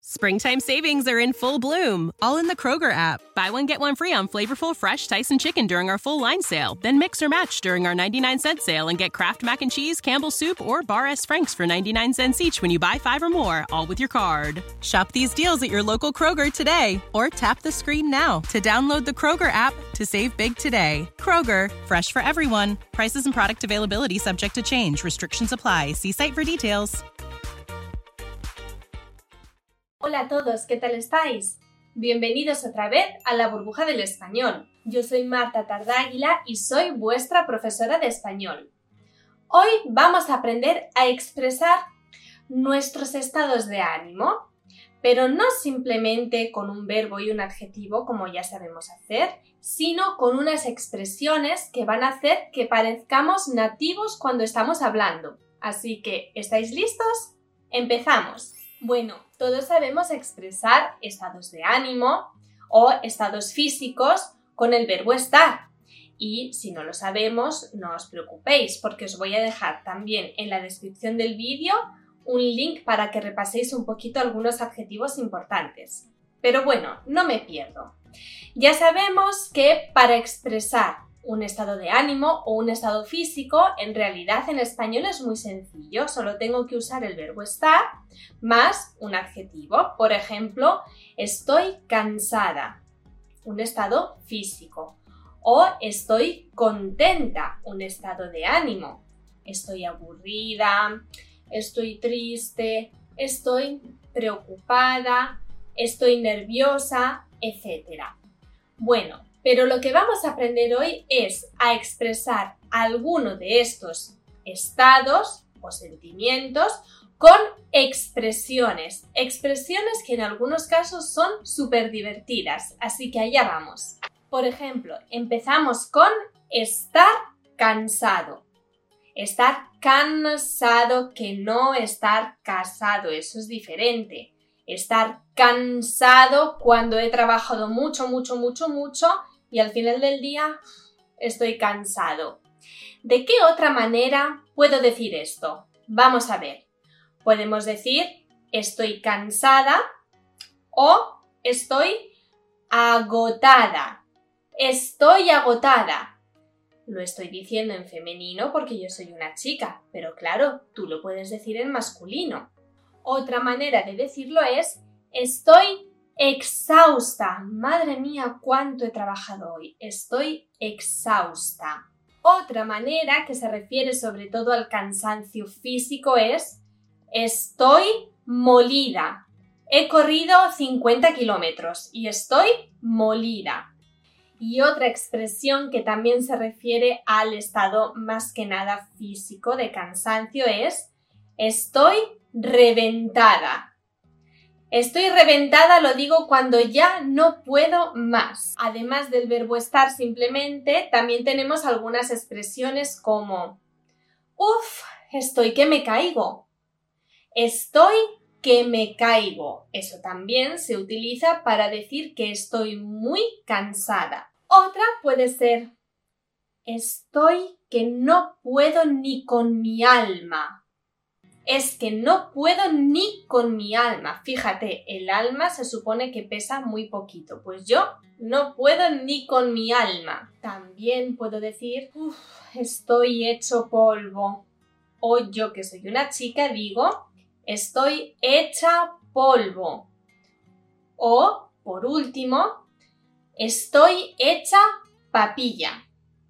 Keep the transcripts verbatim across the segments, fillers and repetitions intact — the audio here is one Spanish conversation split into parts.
Springtime savings are in full bloom, all in the Kroger app. Buy one, get one free on flavorful, fresh Tyson chicken during our full line sale. Then mix or match during our ninety-nine cent sale and get Kraft Mac and Cheese, Campbell's Soup, or Bar S. Frank's for ninety-nine cents each when you buy five or more, all with your card. Shop these deals at your local Kroger today, or tap the screen now to download the Kroger app to save big today. Kroger, fresh for everyone. Prices and product availability subject to change. Restrictions apply. See site for details. Hola a todos, ¿qué tal estáis? Bienvenidos otra vez a la burbuja del español. Yo soy Marta Tardáguila y soy vuestra profesora de español. Hoy vamos a aprender a expresar nuestros estados de ánimo, pero no simplemente con un verbo y un adjetivo como ya sabemos hacer, sino con unas expresiones que van a hacer que parezcamos nativos cuando estamos hablando. Así que, ¿estáis listos? ¡Empezamos! Bueno, todos sabemos expresar estados de ánimo o estados físicos con el verbo estar. Y si no lo sabemos, no os preocupéis porque os voy a dejar también en la descripción del vídeo un link para que repaséis un poquito algunos adjetivos importantes. Pero bueno, no me pierdo. Ya sabemos que para expresar un estado de ánimo o un estado físico, en realidad en español es muy sencillo, solo tengo que usar el verbo estar más un adjetivo. Por ejemplo, estoy cansada, un estado físico, o estoy contenta, un estado de ánimo, estoy aburrida, estoy triste, estoy preocupada, estoy nerviosa, etcétera. Bueno, pero lo que vamos a aprender hoy es a expresar alguno de estos estados o sentimientos con expresiones. Expresiones que en algunos casos son súper divertidas, así que allá vamos. Por ejemplo, empezamos con estar cansado. Estar cansado que no estar casado, eso es diferente. Estar cansado cuando he trabajado mucho, mucho, mucho, mucho y al final del día estoy cansado. ¿De qué otra manera puedo decir esto? Vamos a ver. Podemos decir estoy cansada o estoy agotada. Estoy agotada. Lo estoy diciendo en femenino porque yo soy una chica, pero claro, tú lo puedes decir en masculino. Otra manera de decirlo es estoy exhausta. Madre mía, cuánto he trabajado hoy. Estoy exhausta. Otra manera que se refiere sobre todo al cansancio físico es estoy molida. He corrido cincuenta kilómetros y estoy molida. Y otra expresión que también se refiere al estado más que nada físico de cansancio es estoy reventada. Estoy reventada lo digo cuando ya no puedo más. Además del verbo estar simplemente, también tenemos algunas expresiones como uff, estoy que me caigo. Estoy que me caigo. Eso también se utiliza para decir que estoy muy cansada. Otra puede ser estoy que no puedo ni con mi alma. Es que no puedo ni con mi alma. Fíjate, el alma se supone que pesa muy poquito. Pues yo no puedo ni con mi alma. También puedo decir, uff, estoy hecho polvo. O yo que soy una chica digo, estoy hecha polvo. O, por último, estoy hecha papilla.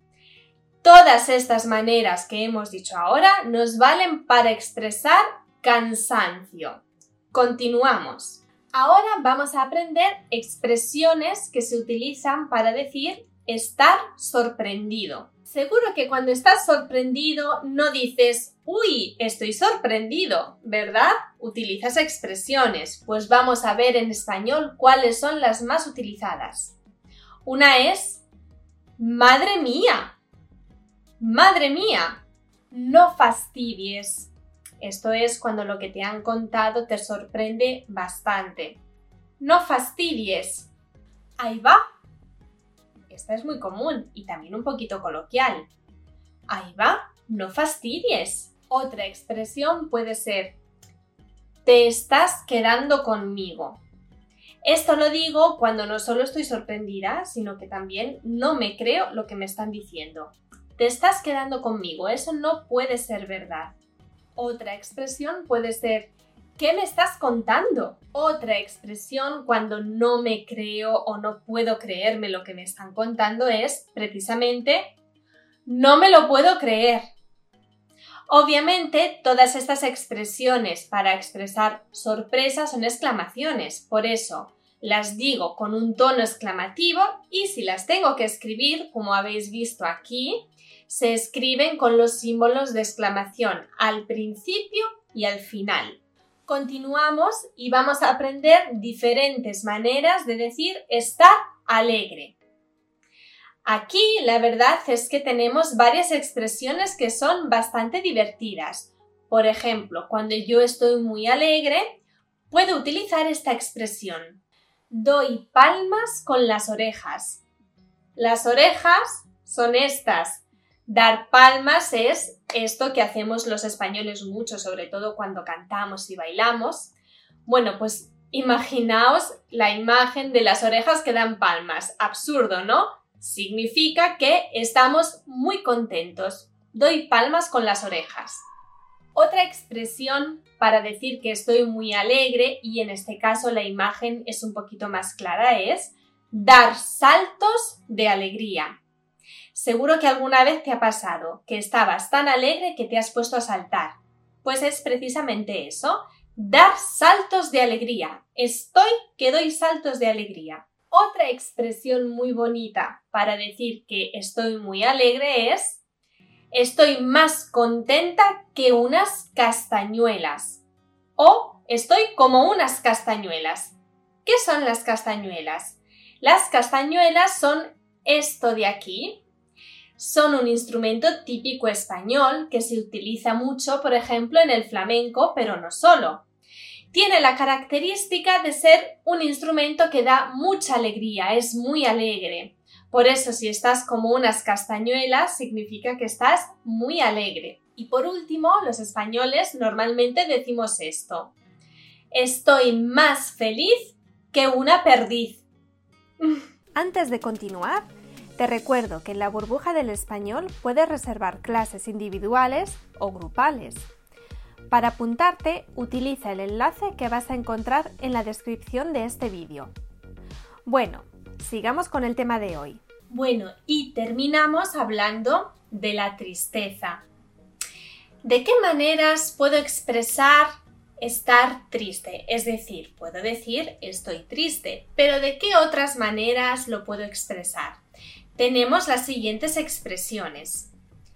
Todas estas maneras que hemos dicho ahora nos valen para expresar cansancio. Continuamos. Ahora vamos a aprender expresiones que se utilizan para decir estar sorprendido. Seguro que cuando estás sorprendido no dices uy, estoy sorprendido, ¿verdad? Utilizas expresiones. Pues vamos a ver en español cuáles son las más utilizadas. Una es madre mía. ¡Madre mía! No fastidies. Esto es cuando lo que te han contado te sorprende bastante. No fastidies. Ahí va. Esta es muy común y también un poquito coloquial. Ahí va. No fastidies. Otra expresión puede ser te estás quedando conmigo. Esto lo digo cuando no solo estoy sorprendida, sino que también no me creo lo que me están diciendo. Te estás quedando conmigo, eso no puede ser verdad. Otra expresión puede ser, ¿qué me estás contando? Otra expresión cuando no me creo o no puedo creerme lo que me están contando es precisamente, no me lo puedo creer. Obviamente, todas estas expresiones para expresar sorpresa son exclamaciones, por eso las digo con un tono exclamativo y si las tengo que escribir, como habéis visto aquí, se escriben con los símbolos de exclamación al principio y al final. Continuamos y vamos a aprender diferentes maneras de decir estar alegre. Aquí la verdad es que tenemos varias expresiones que son bastante divertidas. Por ejemplo, cuando yo estoy muy alegre, puedo utilizar esta expresión. Doy palmas con las orejas. Las orejas son estas. Dar palmas es esto que hacemos los españoles mucho, sobre todo cuando cantamos y bailamos. Bueno, pues imaginaos la imagen de las orejas que dan palmas. Absurdo, ¿no? Significa que estamos muy contentos. Doy palmas con las orejas. Otra expresión para decir que estoy muy alegre, y en este caso la imagen es un poquito más clara, es dar saltos de alegría. Seguro que alguna vez te ha pasado que estabas tan alegre que te has puesto a saltar. Pues es precisamente eso, dar saltos de alegría. Estoy que doy saltos de alegría. Otra expresión muy bonita para decir que estoy muy alegre es estoy más contenta que unas castañuelas o estoy como unas castañuelas. ¿Qué son las castañuelas? Las castañuelas son esto de aquí. Son un instrumento típico español que se utiliza mucho, por ejemplo, en el flamenco, pero no solo. Tiene la característica de ser un instrumento que da mucha alegría, es muy alegre. Por eso, si estás como unas castañuelas, significa que estás muy alegre. Y por último, los españoles normalmente decimos esto. Estoy más feliz que una perdiz. Antes de continuar, te recuerdo que en la burbuja del español puedes reservar clases individuales o grupales. Para apuntarte, utiliza el enlace que vas a encontrar en la descripción de este vídeo. Bueno, sigamos con el tema de hoy. Bueno, y terminamos hablando de la tristeza. ¿De qué maneras puedo expresar estar triste? Es decir, puedo decir estoy triste, pero ¿de qué otras maneras lo puedo expresar? Tenemos las siguientes expresiones.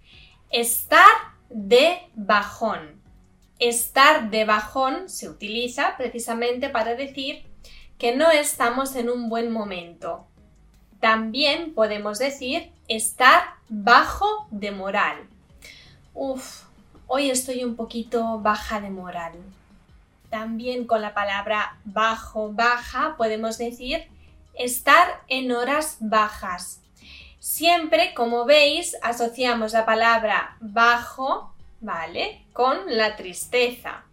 Estar de bajón. Estar de bajón se utiliza precisamente para decir que no estamos en un buen momento. También podemos decir estar bajo de moral. Uf, hoy estoy un poquito baja de moral. También con la palabra bajo, baja, podemos decir estar en horas bajas. Siempre, como veis, asociamos la palabra bajo, ¿vale?, con la tristeza.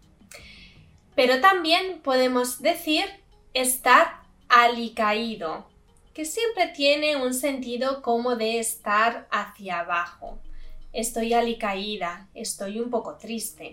Pero también podemos decir estar alicaído, que siempre tiene un sentido como de estar hacia abajo. Estoy alicaída, estoy un poco triste.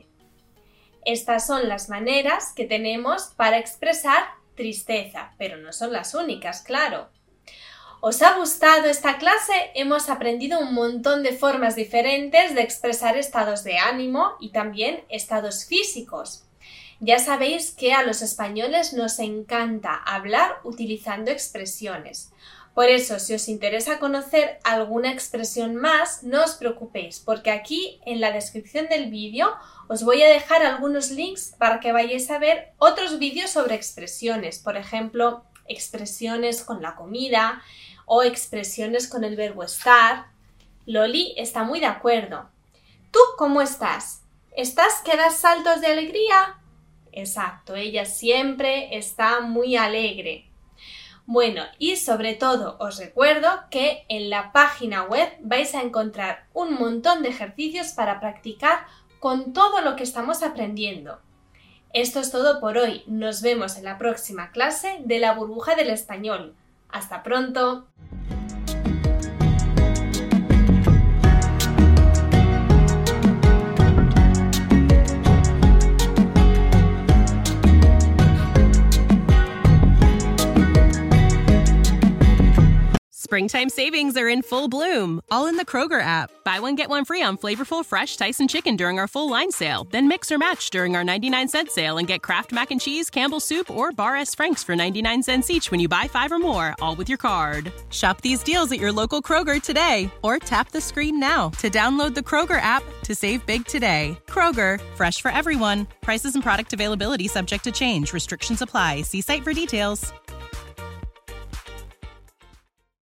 Estas son las maneras que tenemos para expresar tristeza, pero no son las únicas, claro. ¿Os ha gustado esta clase? Hemos aprendido un montón de formas diferentes de expresar estados de ánimo y también estados físicos. Ya sabéis que a los españoles nos encanta hablar utilizando expresiones. Por eso, si os interesa conocer alguna expresión más, no os preocupéis, porque aquí en la descripción del vídeo os voy a dejar algunos links para que vayáis a ver otros vídeos sobre expresiones, por ejemplo, expresiones con la comida o expresiones con el verbo estar. Loli está muy de acuerdo. ¿Tú cómo estás? ¿Estás que das saltos de alegría? Exacto, ella siempre está muy alegre. Bueno, y sobre todo os recuerdo que en la página web vais a encontrar un montón de ejercicios para practicar con todo lo que estamos aprendiendo. Esto es todo por hoy. Nos vemos en la próxima clase de la burbuja del español. ¡Hasta pronto! Springtime savings are in full bloom, all in the Kroger app. Buy one, get one free on flavorful, fresh Tyson chicken during our full line sale. Then mix or match during our ninety-nine cent sale and get Kraft Mac and Cheese, Campbell's Soup, or Bar S. Frank's for ninety-nine cents each when you buy five or more, all with your card. Shop these deals at your local Kroger today, or tap the screen now to download the Kroger app to save big today. Kroger, fresh for everyone. Prices and product availability subject to change. Restrictions apply. See site for details.